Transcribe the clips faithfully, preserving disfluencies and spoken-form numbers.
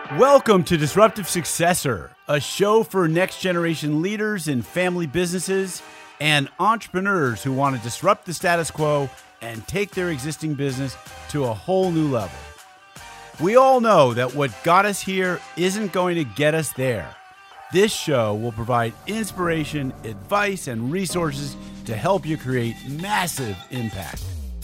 Welcome to Disruptive Successor, a show for next generation leaders in family businesses and entrepreneurs who want to disrupt the status quo and take their existing business to a whole new level. We all know that what got us here isn't going to get us there. This show will provide inspiration, advice, and resources to help you create massive impact.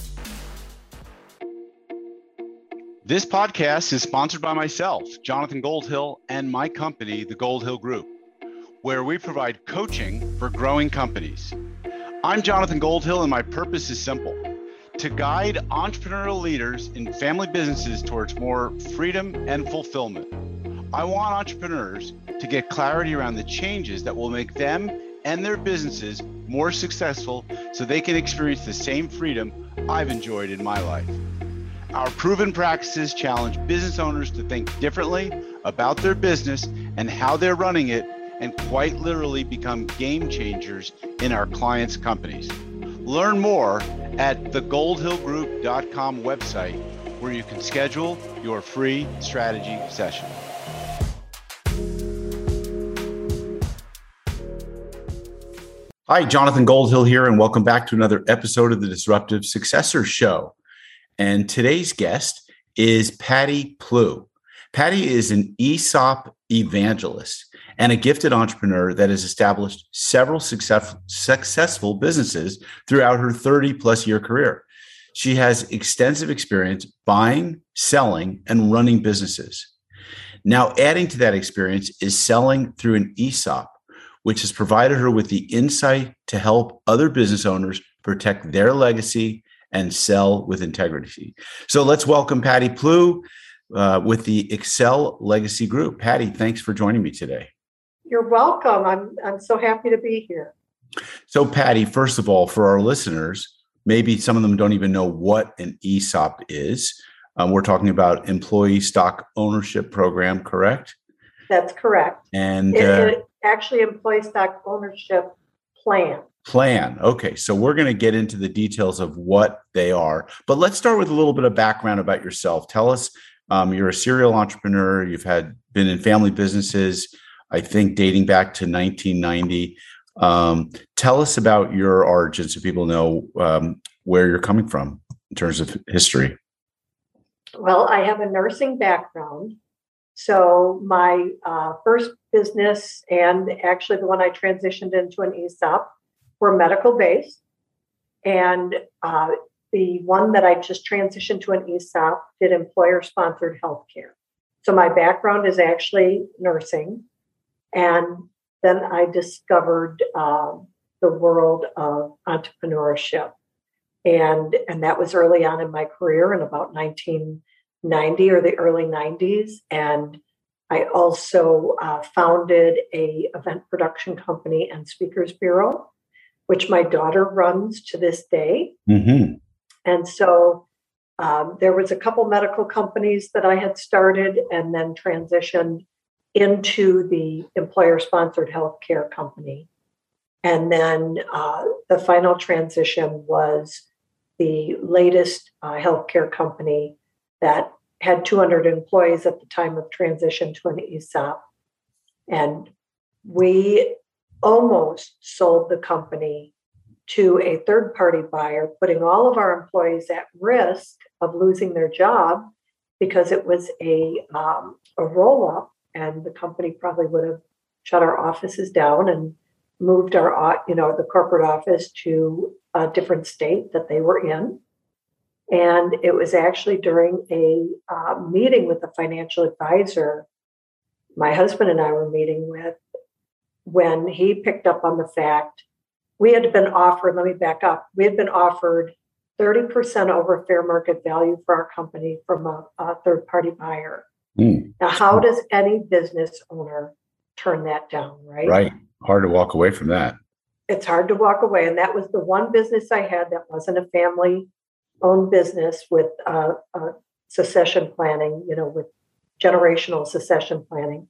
This podcast is sponsored by myself, Jonathan Goldhill, and my company, the Goldhill Group, where we provide coaching for growing companies. I'm Jonathan Goldhill, and my purpose is simple: to guide entrepreneurial leaders in family businesses towards more freedom and fulfillment. I want entrepreneurs to get clarity around the changes that will make them and their businesses more successful so they can experience the same freedom I've enjoyed in my life. Our proven practices challenge business owners to think differently about their business and how they're running it, and quite literally become game changers in our clients' companies. Learn more at the goldhill group dot com website, where you can schedule your free strategy session. Hi, Jonathan Goldhill here, and welcome back to another episode of the Disruptive Successor Show. And today's guest is Patty Plew. Patty is an E S O P evangelist and a gifted entrepreneur that has established several success, successful businesses throughout her thirty plus year career. She has extensive experience buying, selling, and running businesses. Now, adding to that experience is selling through an E S O P, which has provided her with the insight to help other business owners protect their legacy and sell with integrity. So let's welcome Patty Plew uh, with the Excel Legacy Group. Patty, thanks for joining me today. You're welcome. I'm I'm so happy to be here. So Patty, first of all, for our listeners, maybe some of them don't even know what an E S O P is. Um, we're talking about Employee Stock Ownership Program, correct? That's correct. And it, uh, it actually Employee Stock Ownership Plan. Plan. Okay, so we're going to get into the details of what they are, but let's start with a little bit of background about yourself. Tell us, um, you're a serial entrepreneur. You've had been in family businesses, I think, dating back to nineteen ninety. Um, tell us about your origins so people know um, where you're coming from in terms of history. Well, I have a nursing background. So my uh, first business, and actually the one I transitioned into an E S O P, were medical based. And uh, the one that I just transitioned to an E S O P did employer sponsored healthcare. So my background is actually nursing. And then I discovered uh, the world of entrepreneurship. And, and that was early on in my career in about nineteen ninety or the early nineties. And I also uh, founded a event production company and speakers bureau, which my daughter runs to this day. Mm-hmm. And so um, there was a couple medical companies that I had started and then transitioned into the employer-sponsored healthcare company. And then uh, the final transition was the latest uh, healthcare company that had two hundred employees at the time of transition to an E S O P. And we almost sold the company to a third-party buyer, putting all of our employees at risk of losing their job because it was a, um, a roll-up, and the company probably would have shut our offices down and moved our, you know, the corporate office to a different state that they were in. And it was actually during a uh, meeting with a financial advisor my husband and I were meeting with, when he picked up on the fact we had been offered, let me back up, we had been offered thirty percent over fair market value for our company from a, a third-party buyer. Mm. Now, how does any business owner turn that down, right? Right. Hard to walk away from that. It's hard to walk away. And that was the one business I had that wasn't a family-owned business with uh, uh, succession planning, you know, with generational succession planning.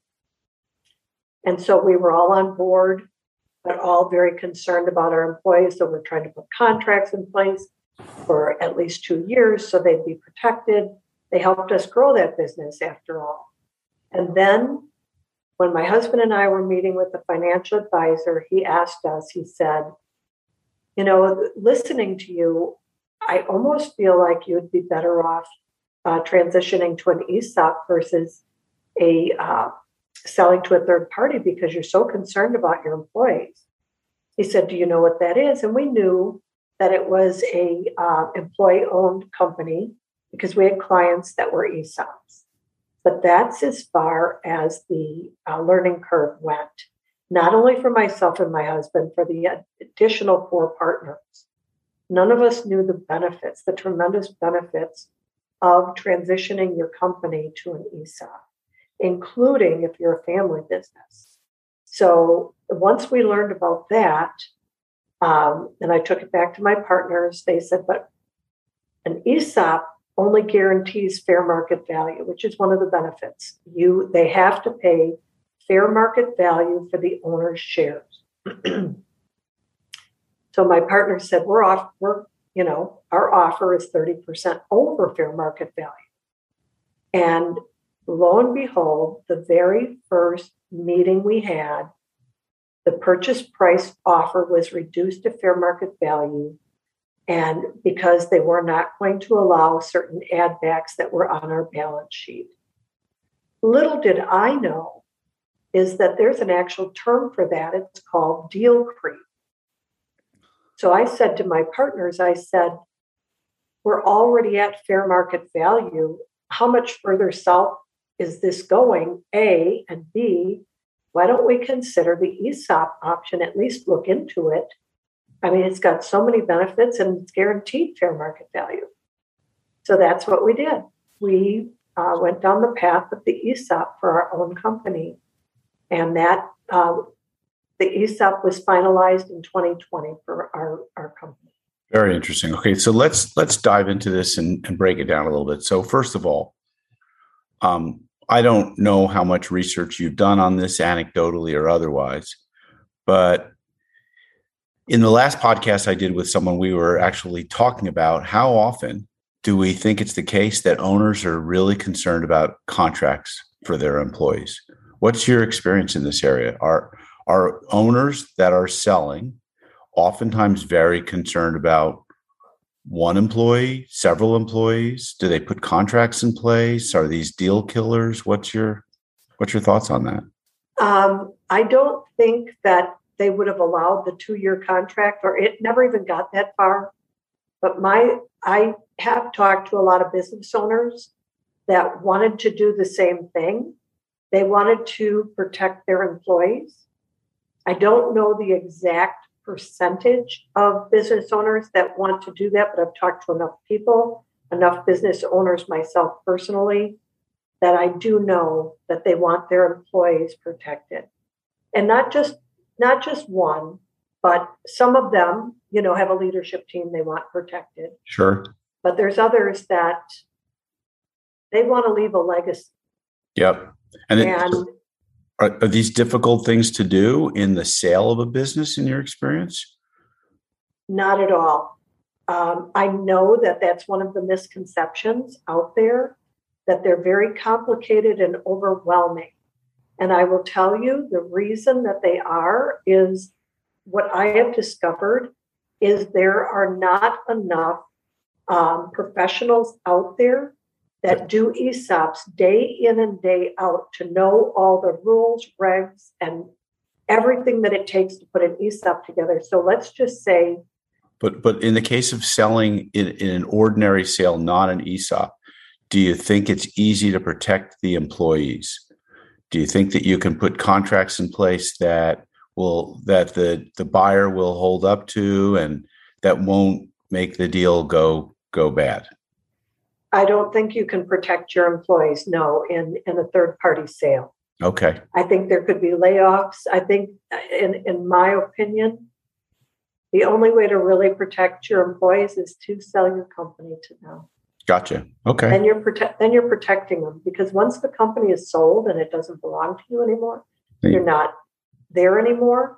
And so we were all on board, but all very concerned about our employees. So we're trying to put contracts in place for at least two years so they'd be protected. They helped us grow that business after all. And then when my husband and I were meeting with the financial advisor, he asked us, he said, you know, listening to you, I almost feel like you'd be better off uh, transitioning to an E S O P versus a uh, selling to a third party because you're so concerned about your employees. He said, do you know what that is? And we knew that it was a uh, employee-owned company because we had clients that were E S O Ps. But that's as far as the uh, learning curve went, not only for myself and my husband, for the additional four partners. None of us knew the benefits, the tremendous benefits of transitioning your company to an E S O P, including if you're a family business. So once we learned about that, um, and I took it back to my partners, they said, but an E S O P only guarantees fair market value, which is one of the benefits. You, they have to pay fair market value for the owner's shares. So my partner said, we're off, we're, you know, our offer is thirty percent over fair market value. And lo and behold, the very first meeting we had, the purchase price offer was reduced to fair market value. And because they were not going to allow certain add backs that were on our balance sheet. Little did I know is that there's an actual term for that. It's called deal creep. So I said to my partners, I said, we're already at fair market value. How much further south is this going? A, and B, why don't we consider the E S O P option, at least look into it? I mean, it's got so many benefits and it's guaranteed fair market value. So that's what we did. We uh, went down the path of the E S O P for our own company. And that uh, the E S O P was finalized in twenty twenty for our, our company. Very interesting. Okay, so let's let's dive into this and, and break it down a little bit. So first of all, um, I don't know how much research you've done on this anecdotally or otherwise, but in the last podcast I did with someone, we were actually talking about how often do we think it's the case that owners are really concerned about contracts for their employees? What's your experience in this area? Are are owners that are selling oftentimes very concerned about one employee, several employees? Do they put contracts in place? Are these deal killers? What's your what's your thoughts on that? Um, I don't think that they would have allowed the two-year contract, or it never even got that far. But my I have talked to a lot of business owners that wanted to do the same thing. They wanted to protect their employees. I don't know the exact percentage of business owners that want to do that, but I've talked to enough people, enough business owners myself personally, that I do know that they want their employees protected. And not just not just one, but some of them, you know, have a leadership team they want protected. Sure. But there's others that they want to leave a legacy. Yep. And, it, and are, are these difficult things to do in the sale of a business in your experience? Not at all. Um, I know that that's one of the misconceptions out there, that they're very complicated and overwhelming. And I will tell you the reason that they are is what I have discovered is there are not enough um, professionals out there that do E S O Ps day in and day out to know all the rules, regs, and everything that it takes to put an E S O P together. So let's just say. But but in the case of selling in, in an ordinary sale, not an E S O P, do you think it's easy to protect the employees? Do you think that you can put contracts in place that will that the, the buyer will hold up to and that won't make the deal go go bad? I don't think you can protect your employees, no, in, in a third-party sale. Okay. I think there could be layoffs. I think, in, in my opinion, the only way to really protect your employees is to sell your company to them. Gotcha. Okay. Then you're protect. Then you're protecting them, because once the company is sold and it doesn't belong to you anymore, yeah. You're not there anymore.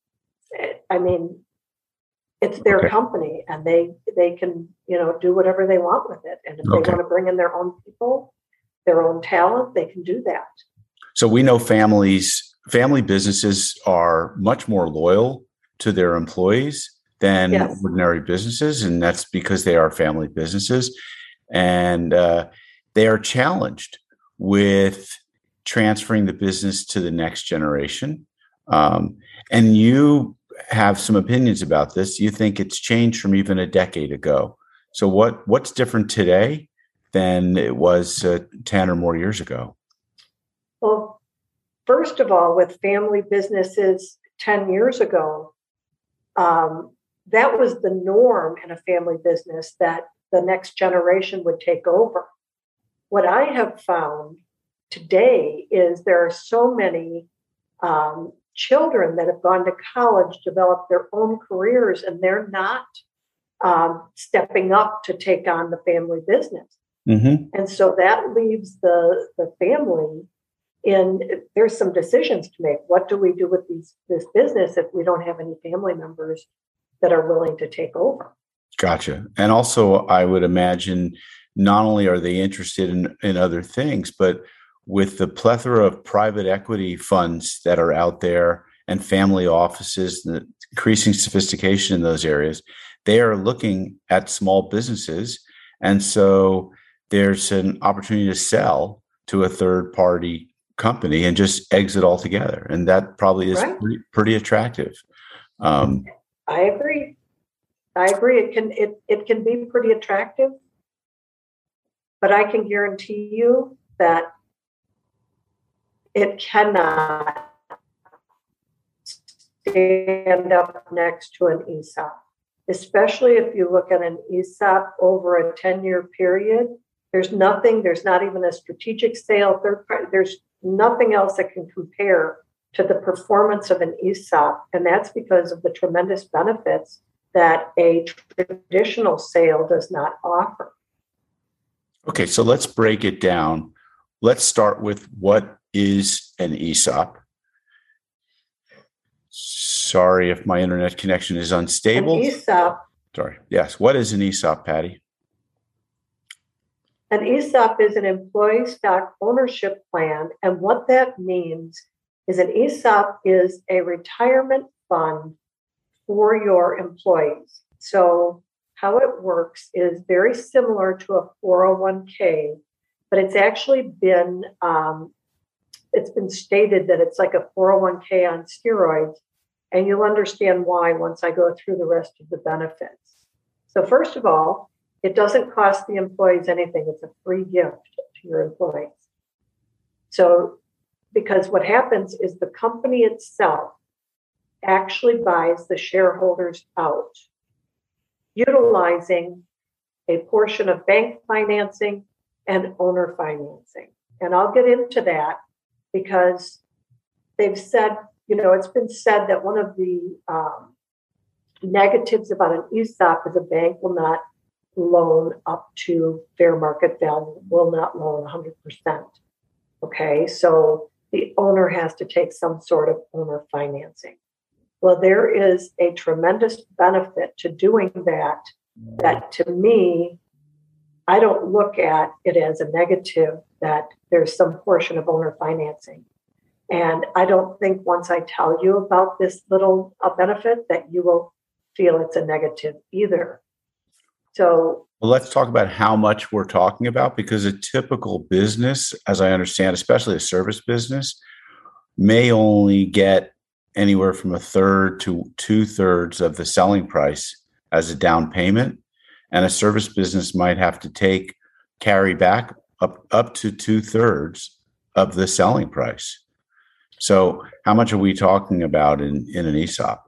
I mean, it's their okay. company, and they they can you know do whatever they want with it. And if okay. they want to bring in their own people, their own talent, they can do that. So we know families, family businesses are much more loyal to their employees than Yes. ordinary businesses, and that's because they are family businesses, and uh, they are challenged with transferring the business to the next generation. Um, and you have some opinions about this. You think it's changed from even a decade ago. So what what's different today than it was uh, ten or more years ago? Well, first of all, with family businesses ten years ago, um, that was the norm in a family business, that the next generation would take over. What I have found today is there are so many um, children that have gone to college, developed their own careers, and they're not um, stepping up to take on the family business. Mm-hmm. And so that leaves the, the family in, there's some decisions to make. What do we do with these, this business if we don't have any family members that are willing to take over? Gotcha. And also, I would imagine not only are they interested in, in other things, but with the plethora of private equity funds that are out there and family offices, the increasing sophistication in those areas, they are looking at small businesses. And so there's an opportunity to sell to a third party company and just exit altogether. And that probably is Right. pretty, pretty attractive. Um, I agree. I agree. It can it, it can be pretty attractive, but I can guarantee you that it cannot stand up next to an E S O P, especially if you look at an E S O P over a ten-year period. There's nothing, there's not even a strategic sale, third party, there's nothing else that can compare to the performance of an E S O P. And that's because of the tremendous benefits that a traditional sale does not offer. Okay, so let's break it down. Let's start with what is an E S O P. Sorry if my internet connection is unstable. An E S O P. Sorry. Yes. What is an E S O P, Patty? An E S O P is an employee stock ownership plan. And what that means is an E S O P is a retirement fund for your employees. So how it works is very similar to a four oh one k, but it's actually been um, it's been stated that it's like a four oh one k on steroids, and you'll understand why once I go through the rest of the benefits. So first of all, it doesn't cost the employees anything. It's a free gift to your employees. So because what happens is the company itself actually buys the shareholders out, utilizing a portion of bank financing and owner financing. And I'll get into that because they've said, you know, it's been said that one of the um, negatives about an E S O P is a bank will not loan up to fair market value, will not loan one hundred percent. Okay, so the owner has to take some sort of owner financing. Well, there is a tremendous benefit to doing that, that to me, I don't look at it as a negative that there's some portion of owner financing. And I don't think once I tell you about this little uh, benefit that you will feel it's a negative either. So, well, let's talk about how much we're talking about, because a typical business, as I understand, especially a service business, may only get anywhere from a third to two thirds of the selling price as a down payment. And a service business might have to take, carry back up, up to two thirds of the selling price. So how much are we talking about in, in an E S O P?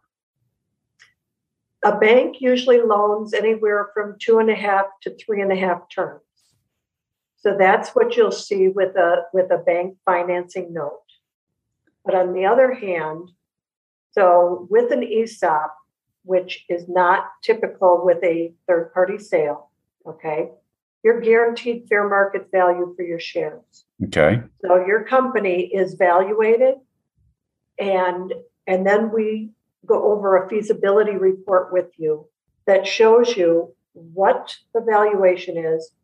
A bank usually loans anywhere from two and a half to three and a half terms. So that's what you'll see with a with a bank financing note. But on the other hand, so with an E S O P, which is not typical with a third-party sale, okay, you're guaranteed fair market value for your shares. Okay. So your company is valuated, and and then we go over a feasibility report with you that shows you what the valuation is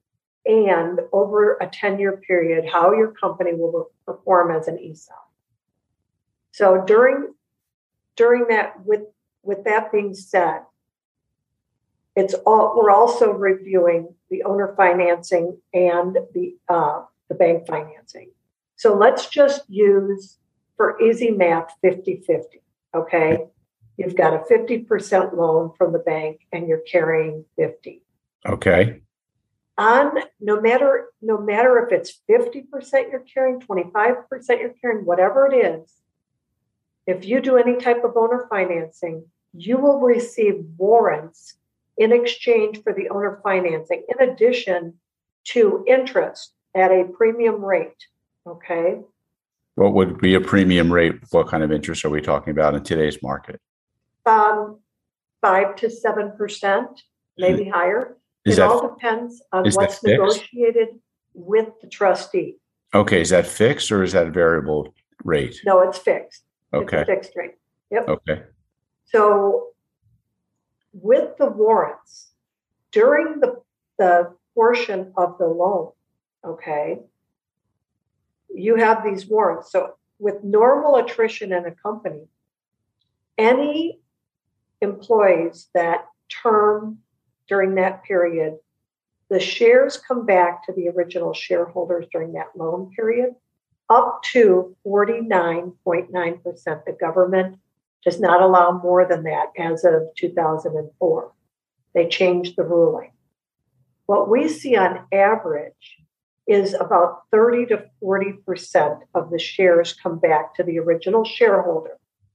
and over a ten-year period, how your company will perform as an E S O P. So during during that, with with that being said, it's all we're also reviewing the owner financing and the uh, the bank financing. So let's just use, for easy math, fifty-fifty. Okay, you've got a fifty percent loan from the bank, and you're carrying fifty. Okay. On no matter no matter if it's fifty percent you're carrying, twenty-five percent you're carrying, whatever it is, if you do any type of owner financing, you will receive warrants in exchange for the owner financing, in addition to interest at a premium rate. Okay. What would be a premium rate? What kind of interest are we talking about in today's market? Um, five to seven percent, maybe mm-hmm. higher. Is it that, all depends on what's negotiated with the trustee. Okay, is that fixed or is that a variable rate? No, it's fixed. Okay. It's a fixed rate. Yep. Okay. So with the warrants, during the, the portion of the loan, okay, you have these warrants. So with normal attrition in a company, any employees that term during that period, the shares come back to the original shareholders during that loan period, up to forty-nine point nine percent. The government does not allow more than that as of two thousand four. They changed the ruling. What we see on average is about thirty to forty percent of the shares come back to the original shareholder.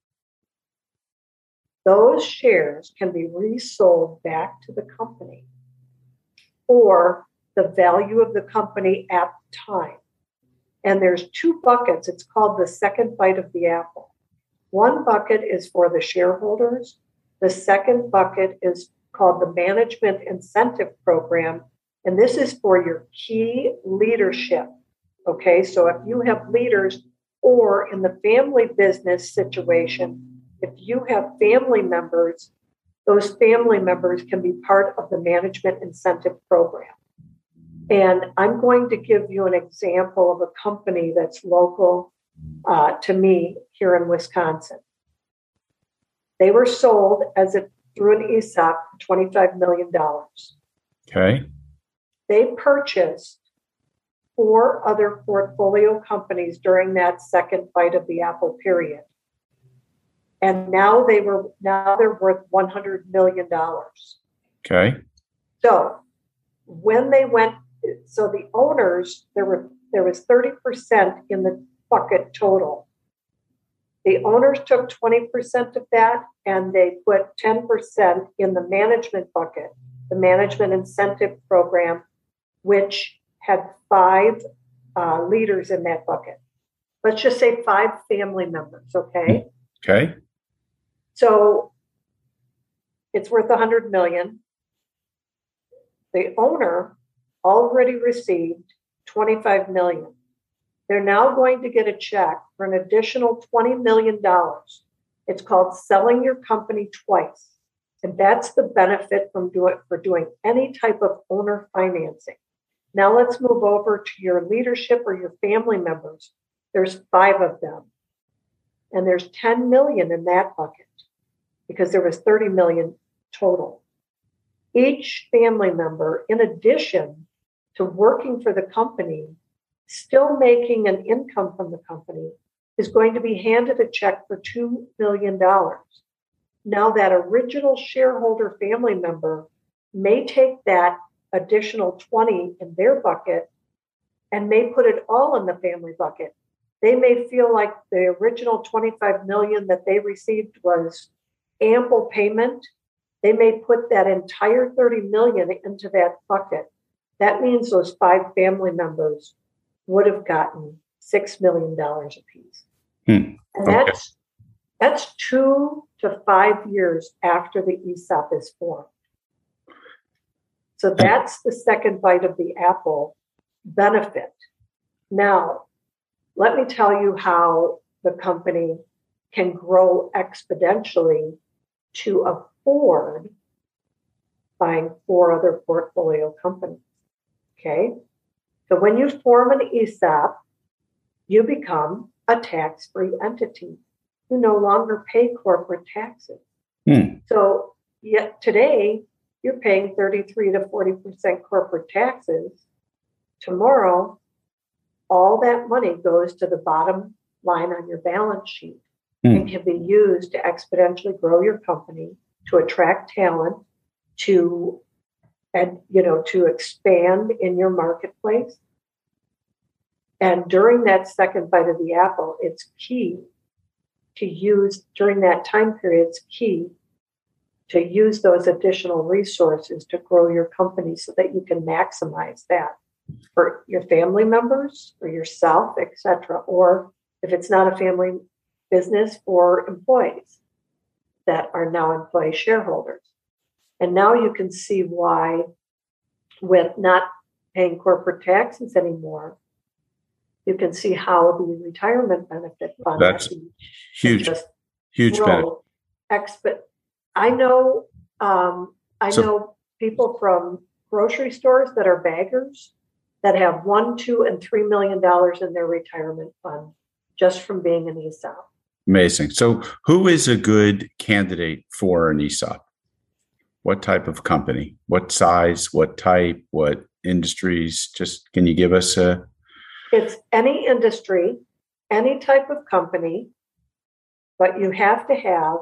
Those shares can be resold back to the company or the value of the company at the time. And there's two buckets. It's called the second bite of the apple. One bucket is for the shareholders. The second bucket is called the Management Incentive Program. And this is for your key leadership. Okay, so if you have leaders, or in the family business situation, if you have family members, those family members can be part of the Management Incentive Program. And I'm going to give you an example of a company that's local uh, to me here in Wisconsin. They were sold as a through an E S O P for twenty-five million dollars. Okay. They purchased four other portfolio companies during that second bite of the apple period. And now they were now they're worth one hundred million dollars. Okay. So when they went, so the owners, there were there was thirty percent in the bucket total. The owners took twenty percent of that, and they put ten percent in the management bucket, the Management Incentive Program, which had five uh, leaders in that bucket. Let's just say five family members, okay? Okay. So it's worth one hundred million dollars. The owner already received twenty-five million dollars. They're now going to get a check for an additional twenty million dollars. It's called selling your company twice. And that's the benefit from do it, for doing any type of owner financing. Now let's move over to your leadership or your family members. There's five of them. And there's ten million in that bucket because there was thirty million total. Each family member, in addition to working for the company, still making an income from the company, is going to be handed a check for two million dollars. Now that original shareholder family member may take that additional twenty in their bucket and may put it all in the family bucket. They may feel like the original twenty-five million that they received was ample payment. They may put that entire thirty million into that bucket. That means those five family members would have gotten six million dollars apiece. Hmm. And Okay. that's that's two to five years after the E S O P is formed. So that's the second bite of the apple benefit. Now, let me tell you how the company can grow exponentially to afford buying four other portfolio companies. Okay. So when you form an E S O P, you become a tax-free entity. You no longer pay corporate taxes. Hmm. So yet today, you're paying thirty-three to forty percent corporate taxes. Tomorrow, all that money goes to the bottom line on your balance sheet Hmm. and can be used to exponentially grow your company, to attract talent, to and you know to expand in your marketplace. And during that second bite of the apple, it's key to use during that time period. It's key to use those additional resources to grow your company so that you can maximize that for your family members, for yourself, et cetera. Or if it's not a family business, for employees that are now employee shareholders. And now you can see why, with not paying corporate taxes anymore, you can see how the retirement benefit fund That's huge, just huge benefit. Exp- I know, um, I So- know people from grocery stores that are baggers that have one, two, and three million dollars in their retirement fund just from being an E S O P. Amazing. So, who is a good candidate for an E S O P? What type of company? What size? What type? What industries? Just can you give us a? It's any industry, any type of company, but you have to have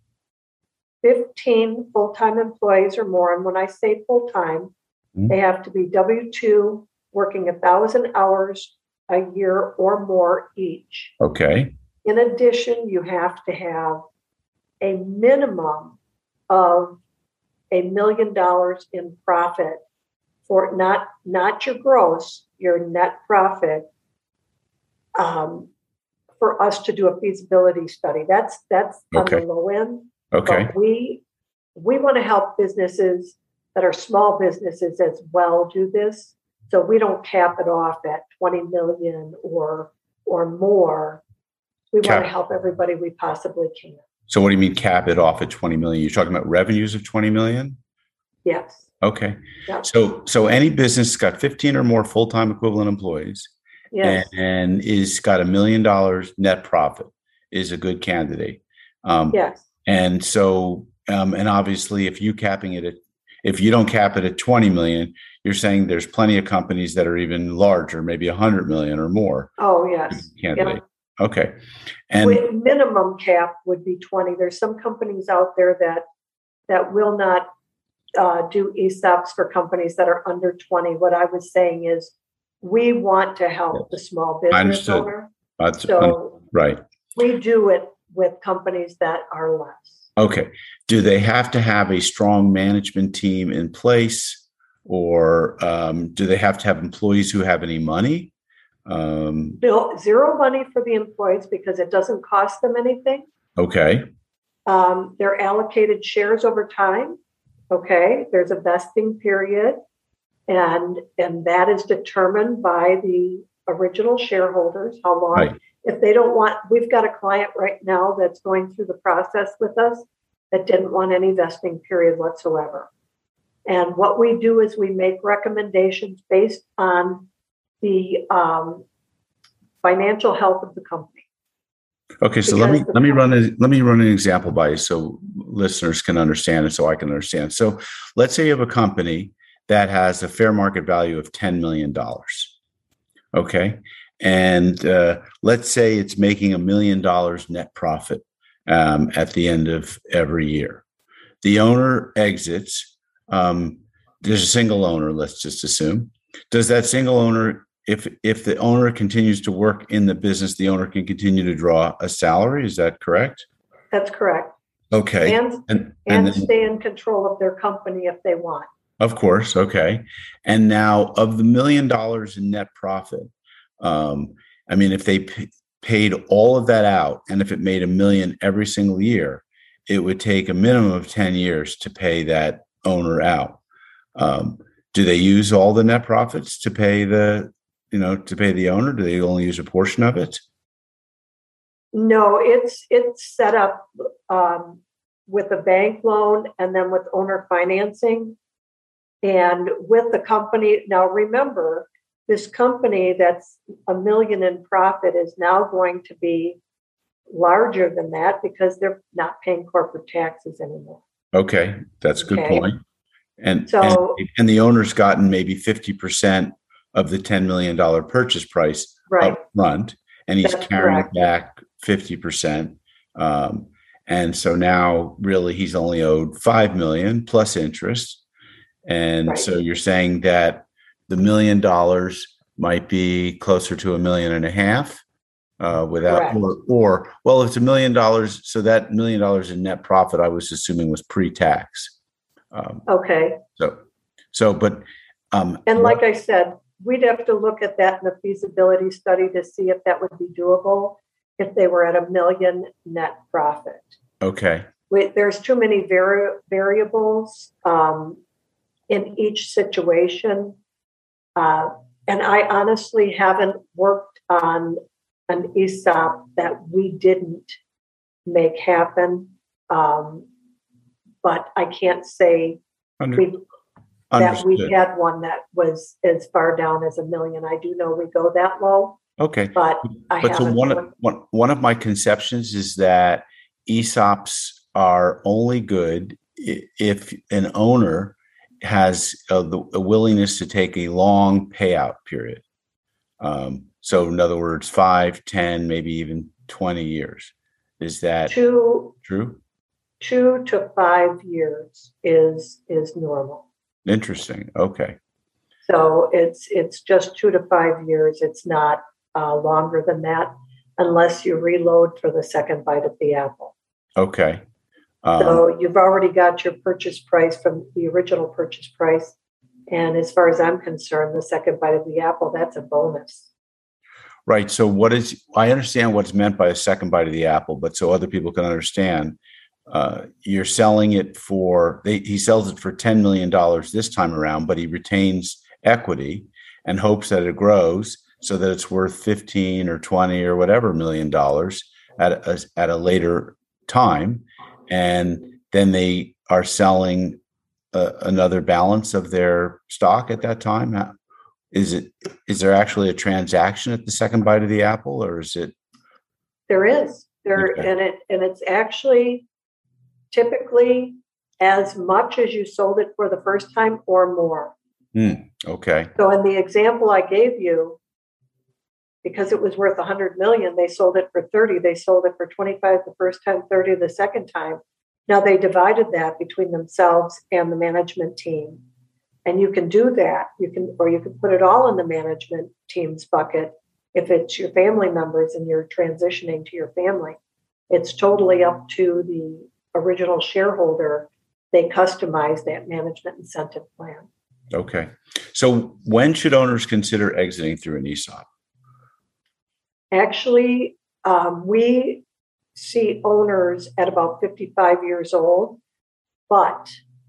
fifteen full-time employees or more. And when I say full-time, mm-hmm. they have to be W two, working a thousand hours a year or more each. Okay. In addition, you have to have a minimum of a million dollars in profit for not, not your gross, your net profit, um, for us to do a feasibility study. That's that's okay. on the low end. Okay. But we we want to help businesses that are small businesses as well do this. So we don't cap it off at twenty million or or more. We cap. want to help everybody we possibly can. So what do you mean cap it off at twenty million? You're talking about revenues of twenty million? Yes. Okay. Yeah. So so any business that's got fifteen or more full-time equivalent employees, yes. and, and is got a million dollars net profit is a good candidate. Um, yes. And so, um, and obviously, if you capping it at, if you don't cap it at twenty million, you're saying there's plenty of companies that are even larger, maybe a hundred million or more. Oh yes. Candidate. Yep. Okay. And with minimum cap would be twenty. There's some companies out there that that will not uh, do E S O Ps for companies that are under twenty. What I was saying is, we want to help the small business owner. That's so right. We do it with companies that are less. Okay. Do they have to have a strong management team in place, or um, do they have to have employees who have any money? Um, no, zero money for the employees because it doesn't cost them anything. Okay. Um, they're allocated shares over time. Okay. There's a vesting period, and and that is determined by the original shareholders, how long. Right. If they don't want, we've got a client right now that's going through the process with us that didn't want any vesting period whatsoever. And what we do is we make recommendations based on the um, financial health of the company. Okay, so let me let me run a, let me run an example by you so listeners can understand and so I can understand. So let's say you have a company that has a fair market value of ten million dollars. Okay. And uh, let's say it's making a million dollars net profit um, at the end of every year. The owner exits. Um, there's a single owner, let's just assume. Does that single owner, if if the owner continues to work in the business, the owner can continue to draw a salary? Is that correct? That's correct. Okay. And, and, and, and then, stay in control of their company if they want. Of course. Okay. And now of the million dollars in net profit, Um, I mean, if they p- paid all of that out, and if it made a million every single year, it would take a minimum of ten years to pay that owner out. Um, do they use all the net profits to pay the, you know, to pay the owner? Do they only use a portion of it? No, it's it's set up um, with a bank loan and then with owner financing. And with the company, now remember, this company that's a million in profit is now going to be larger than that because they're not paying corporate taxes anymore. Okay, that's a good Okay. point. And, So, and and the owner's gotten maybe fifty percent of the ten million dollars purchase price right. up front, and he's That's carrying correct. back fifty percent. Um, and so now really he's only owed five million dollars plus interest. And Right. so you're saying that the million dollars might be closer to a million and a half uh, without, Correct. or, or, well, if it's a million dollars, so that million dollars in net profit, I was assuming was pre-tax. Um, Okay. so, so, but, um, And like I said, we'd have to look at that in the feasibility study to see if that would be doable if they were at a million net profit. okay. We, there's too many vari- variables um, in each situation. Uh, and I honestly haven't worked on an E S O P that we didn't make happen. Um, but I can't say Under, we that we understood. had one that was as far down as a million. I do know we go that low, Okay. but I But so haven't. one of, one, one of my conceptions is that E S O Ps are only good i- if an owner has uh, the a willingness to take a long payout period. Um, so in other words, five, ten, maybe even twenty years. Is that two true? two to five years is is normal. Interesting. Okay. So it's it's just two to five years. It's not uh, longer than that unless you reload for the second bite of the apple. Okay. Um, So you've already got your purchase price from the original purchase price. And as far as I'm concerned, the second bite of the apple, that's a bonus. Right. So what is, I understand what's meant by a second bite of the apple, but so other people can understand, uh, you're selling it for, they, he sells it for ten million dollars this time around, but he retains equity and hopes that it grows so that it's worth fifteen or twenty or whatever million dollars at a, at a later time. And then they are selling uh, another balance of their stock at that time. How, Is it, is there actually a transaction at the second bite of the apple, or is it? There is there, Okay. and it and it's actually typically as much as you sold it for the first time or more. Hmm. Okay. So in the example I gave you, because it was worth a hundred million, they sold it for thirty. They sold it for twenty-five the first time, thirty the second time. Now they divided that between themselves and the management team. And you can do that. You can, or you can put it all in the management team's bucket if it's your family members and you're transitioning to your family. It's totally up to the original shareholder. They customize that management incentive plan. Okay. So when should owners consider exiting through an E S O P? Actually, um, we see owners at about fifty-five years old, but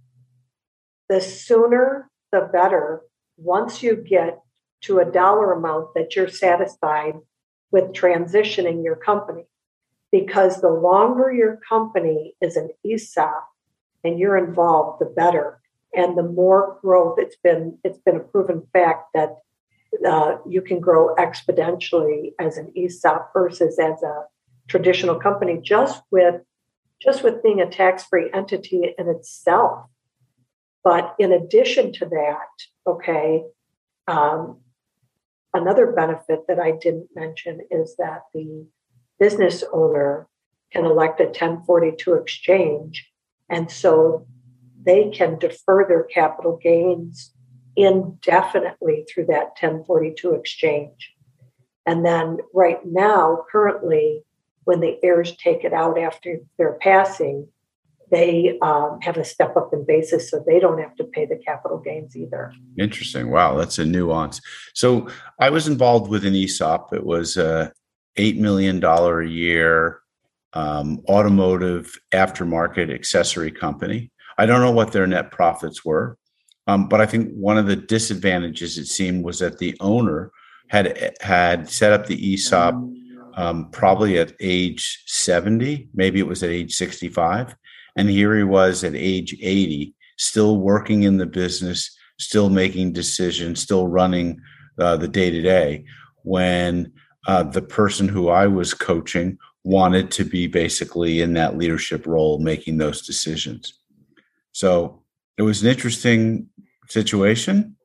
the sooner the better once you get to a dollar amount that you're satisfied with transitioning your company. Because the longer your company is an E S O P and you're involved, the better. And the more growth, it's been it's been a proven fact that uh, you can grow exponentially as an E S O P versus as a traditional company, just with just with being a tax-free entity in itself. But in addition to that, okay, um, another benefit that I didn't mention is that the business owner can elect a ten forty-two exchange, and so they can defer their capital gains indefinitely through that ten forty-two exchange. And then right now, currently, when the heirs take it out after their passing, they um, have a step up in basis, so they don't have to pay the capital gains either. Interesting. Wow, that's a nuance. So I was involved with an E S O P. It was a eight million dollars a year um, automotive aftermarket accessory company. I don't know what their net profits were, um, but I think one of the disadvantages, it seemed, was that the owner had had set up the E S O P um, probably at age seventy, maybe it was at age sixty-five. And here he was at age eighty, still working in the business, still making decisions, still running uh, the day-to-day, when uh, the person who I was coaching wanted to be basically in that leadership role, making those decisions. So it was an interesting situation.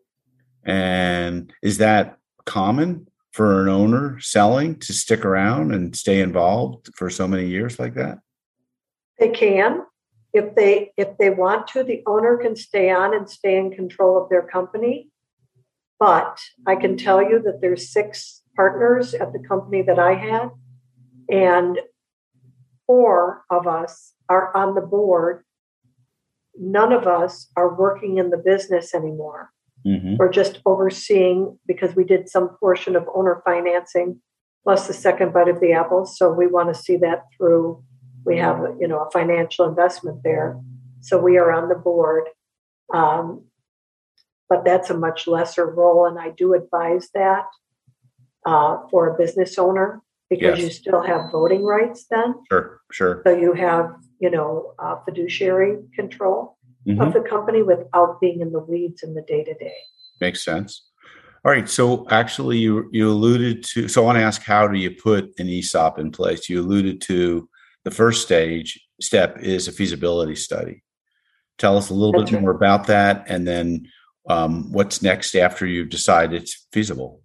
And is that common for an owner selling to stick around and stay involved for so many years like that? They can. If they if they want to, the owner can stay on and stay in control of their company. But I can tell you that there's six partners at the company that I had, and four of us are on the board. None of us are working in the business anymore. Mm-hmm. We're just overseeing, because we did some portion of owner financing plus the second bite of the apple. So we want to see that through. We have, you know, a financial investment there. So we are on the board. Um, but that's a much lesser role. And I do advise that uh, for a business owner, because yes. you still have voting rights then. Sure, sure. So you have, you know, uh, fiduciary control mm-hmm. of the company without being in the weeds in the day-to-day. Makes sense. All right. So actually you you alluded to, so I want to ask, how do you put an E S O P in place? You alluded to the first stage step is a feasibility study. Tell us a little That's bit right. more about that, and then um, what's next after you've decided it's feasible.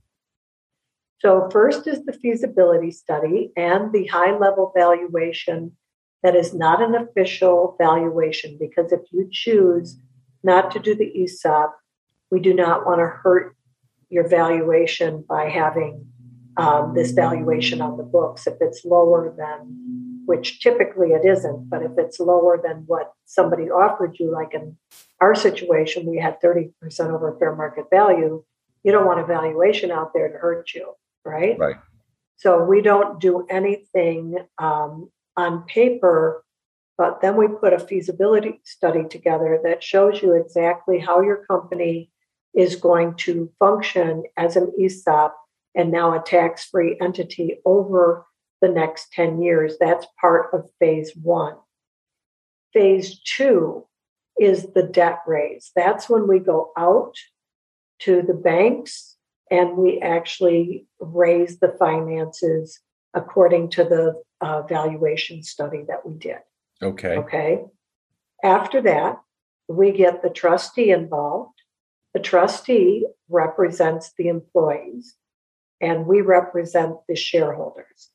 So first is the feasibility study and the high-level valuation that is not an official valuation, because if you choose not to do the E S O P, we do not want to hurt your valuation by having um, this valuation on the books. If it's lower than, which typically it isn't, but if it's lower than what somebody offered you, like in our situation, we had thirty percent over fair market value, you don't want a valuation out there to hurt you, right? Right. So we don't do anything um, on paper, but then we put a feasibility study together that shows you exactly how your company is going to function as an E S O P and now a tax-free entity over the next ten years. That's part of phase one. Phase two is the debt raise. That's when we go out to the banks and we actually raise the finances according to the uh, valuation study that we did. Okay. Okay. After that, we get the trustee involved. The trustee represents the employees, and we represent the shareholders.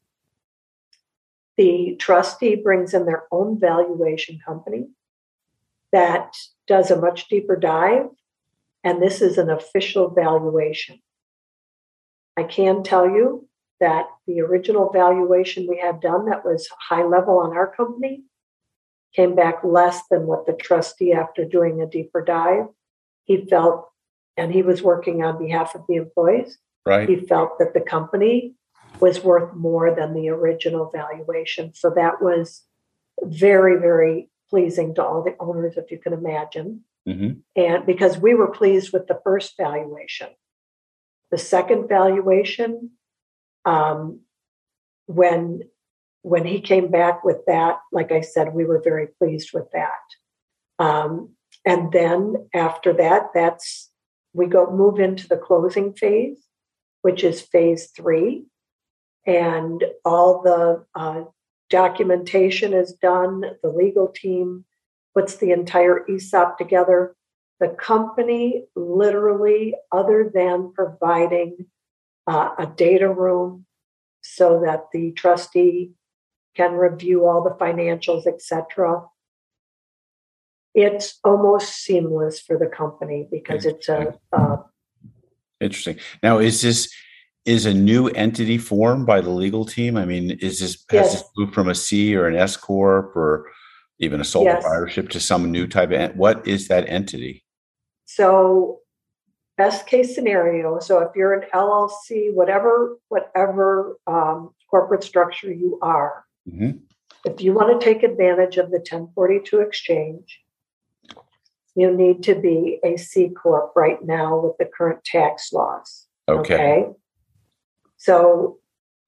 The trustee brings in their own valuation company that does a much deeper dive, and this is an official valuation. I can tell you that the original valuation we had done that was high level on our company came back less than what the trustee, after doing a deeper dive, he felt, and he was working on behalf of the employees, right. He felt that the company was worth more than the original valuation. So that was very, very pleasing to all the owners, if you can imagine. Mm-hmm. And because we were pleased with the first valuation. The second valuation, um, when when he came back with that, like I said, we were very pleased with that. Um, and then after that, that's we go move into the closing phase, which is phase three, and all the uh, documentation is done. The legal team puts the entire E S O P together. The company literally, other than providing uh, a data room so that the trustee can review all the financials, et cetera, it's almost seamless for the company because it's a... Uh, Interesting. Now, is this is a new entity formed by the legal team? I mean, is this has yes. this moved from a C or an S corp or even a sole yes. proprietorship to some new type of? What is that entity? So, best case scenario. So, if you're an L L C, whatever whatever um, corporate structure you are, mm-hmm. if you want to take advantage of the ten forty-two exchange, you need to be a C corp right now with the current tax laws. Okay. okay? So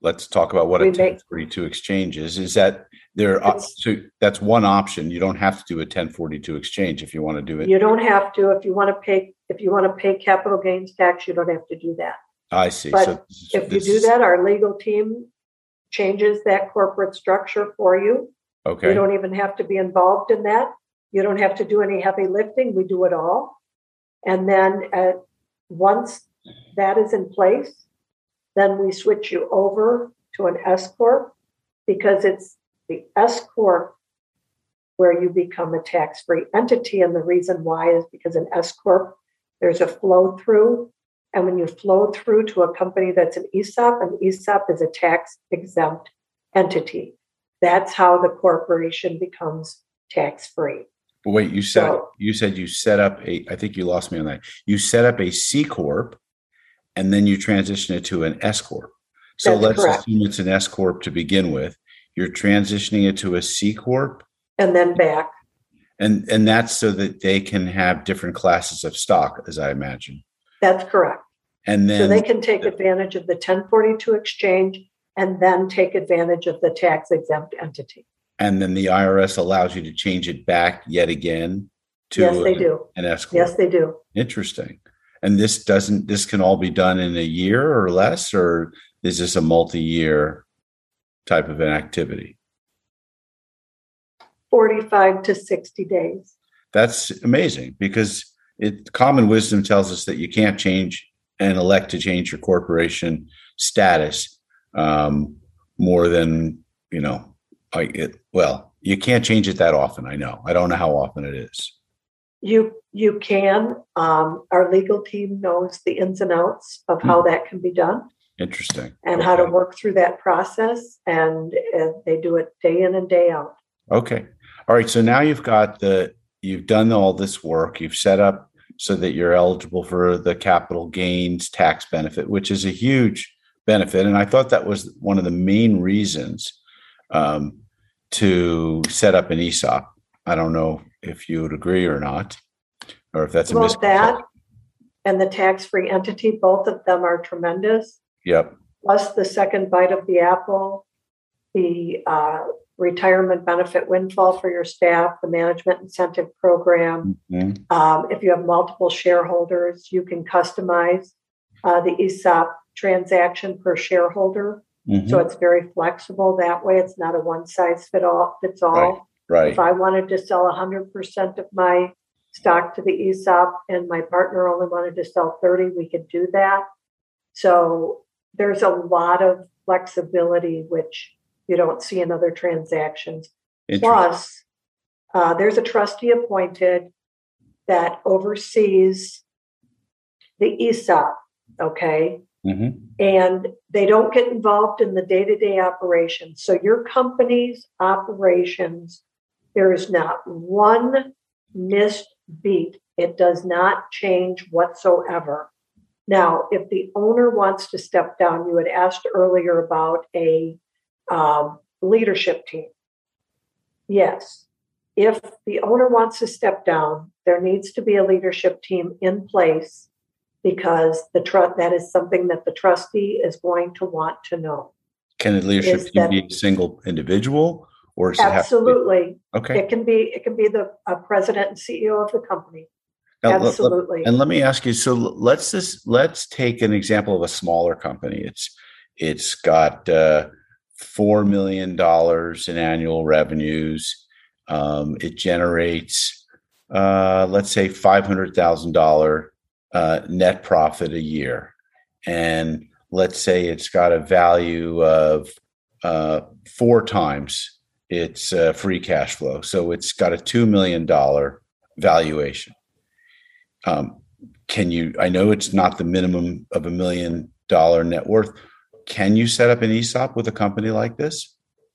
let's talk about what We a make- ten forty-two exchange is. Is that there? Uh, It's- so that's one option. You don't have to do a ten forty-two exchange if you want to do it. You don't have to, if you want to pay, if you want to pay capital gains tax, you don't have to do that. I see. But so If you this do is- that, our legal team changes that corporate structure for you. You okay. don't even have to be involved in that. You don't have to do any heavy lifting. We do it all. And then uh, once that is in place, then we switch you over to an S corp, because it's the S corp where you become a tax-free entity. And the reason why is because an S corp, there's a flow through. And when you flow through to a company that's an E S O P, an E S O P is a tax exempt entity. That's how the corporation becomes tax-free. But wait, you said So- you said you set up a. I think you lost me on that. You set up a C corp, and then you transition it to an S corp. So That's let's correct. assume it's an S corp to begin with. You're transitioning it to a C corp, And then back. and and that's so that they can have different classes of stock, as I imagine. That's correct. And So then they can take advantage of the ten forty-two exchange and then take advantage of the tax exempt entity. and then the I R S allows you to change it back yet again to Yes, they do. an S corp. Yes, they do. Interesting. And this doesn't. This can all be done in a year or less, or is this a multi-year type of an activity? forty-five to sixty days. That's amazing, because it common wisdom tells us that you can't change and elect to change your corporation status um, more than, you know, I it, well, you can't change it that often. I know. I don't know how often it is. You you can. Um, our legal team knows the ins and outs of how that can be done Interesting. and how to Okay. work through that process. And uh, they do it day in and day out. Okay. All right. So now you've got the, you've done all this work. You've set up so that you're eligible for the capital gains tax benefit, which is a huge benefit. And I thought that was one of the main reasons um, to set up an E S O P. I don't know if you would agree or not, or if that's a Well, misconception. that and the tax-free entity, both of them are tremendous. Yep. Plus the second bite of the apple, the uh, retirement benefit windfall for your staff, the management incentive program. Mhm. Um, if you have multiple shareholders, you can customize uh, the E S O P transaction per shareholder. Mhm. So it's very flexible that way. It's not a one size fit all fits all. Right. If I wanted to sell one hundred percent of my stock to the E S O P and my partner only wanted to sell thirty, we could do that. So there's a lot of flexibility, which you don't see in other transactions. Interesting. Plus, uh, there's a trustee appointed that oversees the E S O P, okay? Mhm. And they don't get involved in the day-to-day operations. So your company's operations, there is not one missed beat. It does not change whatsoever. Now, if the owner wants to step down, you had asked earlier about a um, leadership team. Yes. If the owner wants to step down, there needs to be a leadership team in place, because the tr- that is something that the trustee is going to want to know. Can a leadership Is team that- be a single individual, or does it have to be- Absolutely. Okay. It can be it can be the uh, president and C E O of the company. Now, let- let- Absolutely. And let me ask you, so let's just, let's take an example of a smaller company. It's, it's got uh, four million dollars in annual revenues. Um, it generates, uh, let's say five hundred thousand dollars uh, net profit a year. And let's say it's got a value of uh, four times its uh, free cash flow. So it's got a two million dollars valuation. Um, can you, I know it's not the minimum of a million dollar net worth. Can you set up an E S O P with a company like this?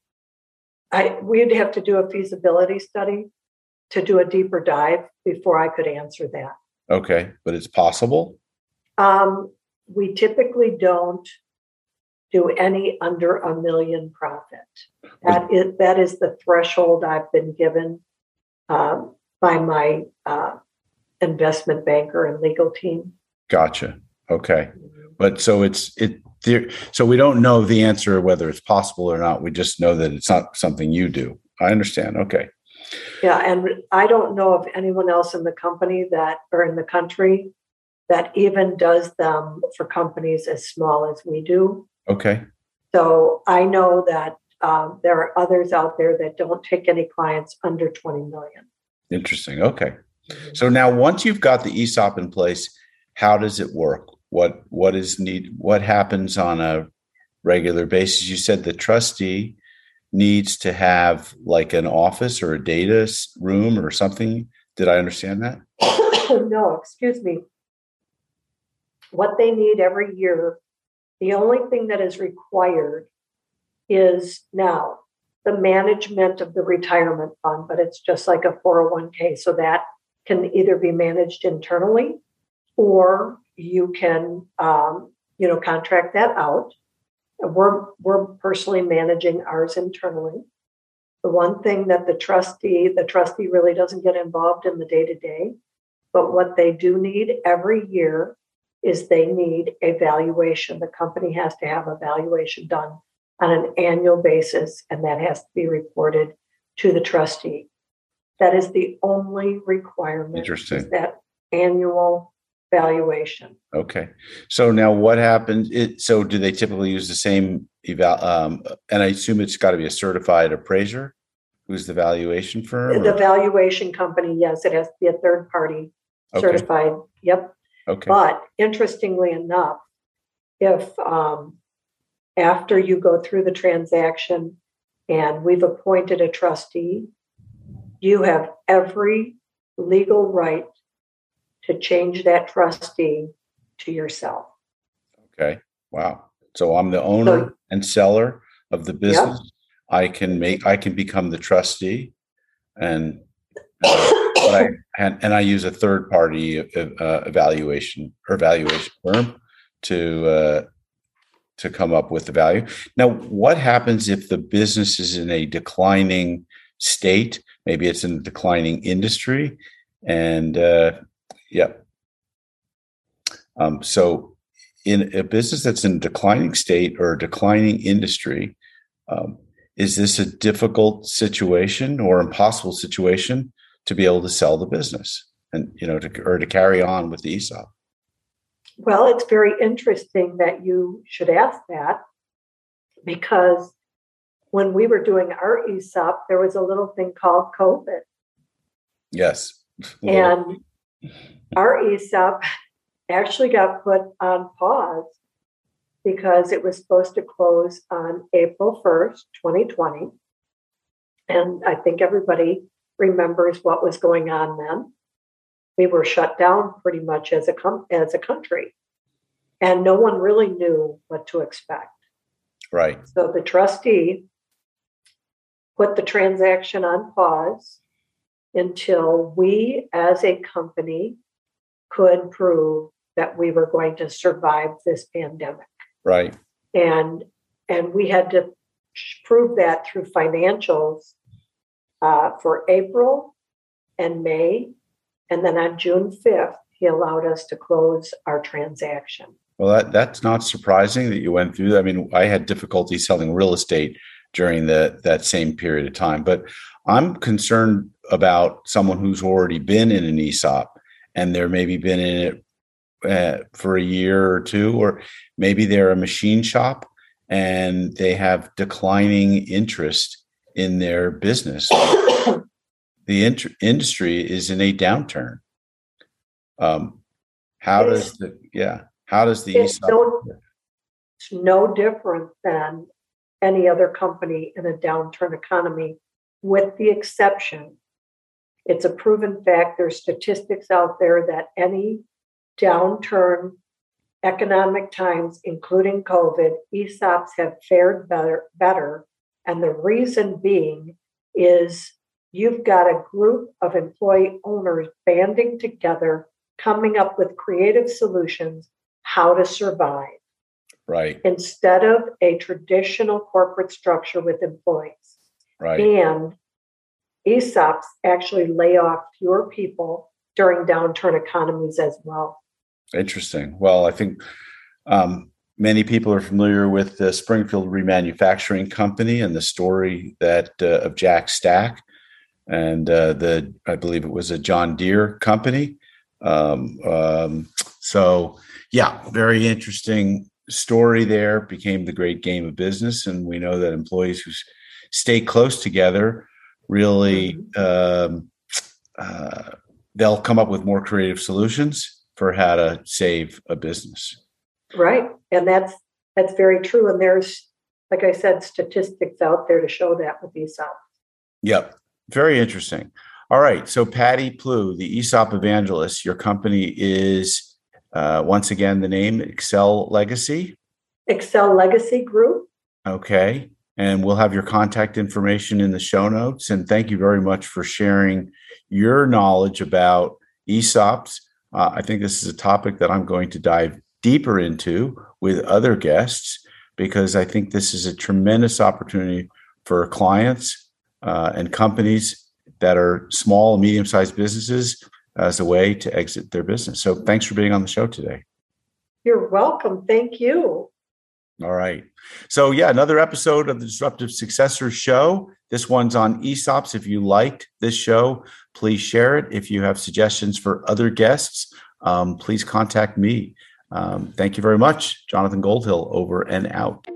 I we'd have to do a feasibility study to do a deeper dive before I could answer that. Okay, but it's possible. Um, we typically don't do any under a million profit. That is that is the threshold I've been given um, by my uh, investment banker and legal team. Gotcha. Okay. But so it's, it, there, so we don't know the answer, whether it's possible or not. We just know that it's not something you do. I understand. Okay. Yeah. And I don't know of anyone else in the company that, or in the country, that even does them for companies as small as we do. Okay. So I know that um, there are others out there that don't take any clients under twenty million. Interesting. Okay. Mm-hmm. So now once you've got the E S O P in place, how does it work? What, what is need, what happens on a regular basis? You said the trustee needs to have like an office or a data room or something. Did I understand that? No, excuse me. What they need every year, the only thing that is required is now the management of the retirement fund, but it's just like a four oh one k. So that can either be managed internally or you can, um, you know, contract that out. We're, we're personally managing ours internally. The one thing that the trustee, the trustee really doesn't get involved in the day-to-day, but what they do need every year is they need a valuation. The company has to have a valuation done on an annual basis, and that has to be reported to the trustee. That is the only requirement. Interesting. Is that annual valuation. Okay. So now what happens? It, so do they typically use the same eval? Um, and I assume it's got to be a certified appraiser who's the valuation firm? The or? valuation company, yes, it has to be a third party certified. Okay. Yep. Okay. But interestingly enough, if um, after you go through the transaction and we've appointed a trustee, you have every legal right to change that trustee to yourself. Okay. Wow. So I'm the owner so, and seller of the business. Yep. I can make, I can become the trustee, and uh, but I and, and I use a third party uh, evaluation or valuation firm to uh, to come up with the value. Now, what happens if the business is in a declining state? Maybe it's in a declining industry, and uh, yeah. Um, so, in a business that's in a declining state or a declining industry, um, is this a difficult situation or impossible situation to be able to sell the business and, you know, to, or to carry on with the E S O P? Well, it's very interesting that you should ask that, because when we were doing our E S O P, there was a little thing called COVID. Yes. And our E S O P actually got put on pause because it was supposed to close on April first, twenty twenty. And I think everybody remembers what was going on then. We were shut down pretty much as a com- as a country, and no one really knew what to expect. Right. So the trustee put the transaction on pause until we as a company could prove that we were going to survive this pandemic. Right. And and we had to prove that through financials uh, for April and May. And then on June fifth, he allowed us to close our transaction. Well, that, that's not surprising that you went through that. I mean, I had difficulty selling real estate during the, that same period of time, but I'm concerned about someone who's already been in an E S O P and they're maybe been in it uh, for a year or two, or maybe they're a machine shop and they have declining interest in their business. The int- industry is in a downturn. Um, how it's, does the, yeah, how does the it's E S O P? No, it's no different than any other company in a downturn economy, with the exception, it's a proven fact, there's statistics out there that any downturn economic times, including COVID, E S O Ps have fared better, better. And the reason being is you've got a group of employee owners banding together, coming up with creative solutions how to survive. Right. Instead of a traditional corporate structure with employees. Right. And E S O Ps actually lay off fewer people during downturn economies as well. Interesting. Well, I think um, many people are familiar with the Springfield Remanufacturing Company and the story that uh, of Jack Stack and uh, the, I believe it was a John Deere company. Um, um, so yeah, very interesting story there. Became the great game of business. And we know that employees who stay close together really, um, uh, they'll come up with more creative solutions for how to save a business. Right. And that's, that's very true. And there's, like I said, statistics out there to show that with E S O P. Yep. Very interesting. All right. So Patty Plew, the E S O P evangelist, your company is uh, once again, the name Excel Legacy. Excel Legacy Group. Okay. And we'll have your contact information in the show notes. And thank you very much for sharing your knowledge about E S O Ps. Uh, I think this is a topic that I'm going to dive deeper into with other guests, because I think this is a tremendous opportunity for clients uh, and companies that are small and medium-sized businesses as a way to exit their business. So thanks for being on the show today. You're welcome. Thank you. All right. So yeah, another episode of the Disruptive Successor Show. This one's on E S O Ps. If you liked this show, please share it. If you have suggestions for other guests, um, please contact me. Um, thank you very much. Jonathan Goldhill, over and out.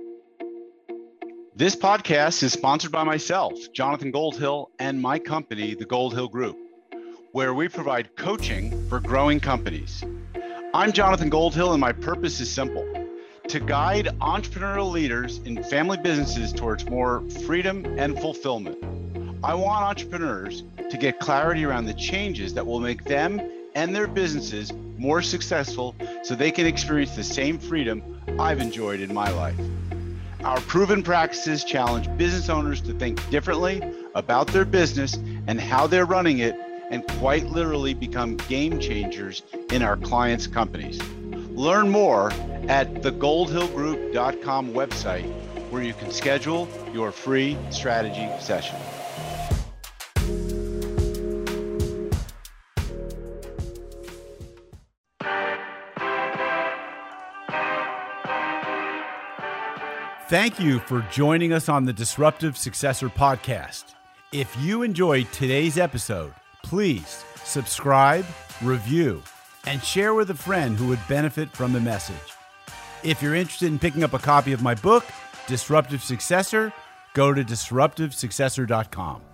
This podcast is sponsored by myself, Jonathan Goldhill, and my company, the Goldhill Group, where we provide coaching for growing companies. I'm Jonathan Goldhill, and my purpose is simple: to guide entrepreneurial leaders in family businesses towards more freedom and fulfillment. I want entrepreneurs to get clarity around the changes that will make them and their businesses more successful so they can experience the same freedom I've enjoyed in my life. Our proven practices challenge business owners to think differently about their business and how they're running it, and quite literally become game changers in our clients' companies. Learn more at the goldhill group dot com website, where you can schedule your free strategy session. Thank you for joining us on the Disruptive Successor Podcast. If you enjoyed today's episode, please subscribe, review, and share with a friend who would benefit from the message. If you're interested in picking up a copy of my book, Disruptive Successor, go to disruptive successor dot com.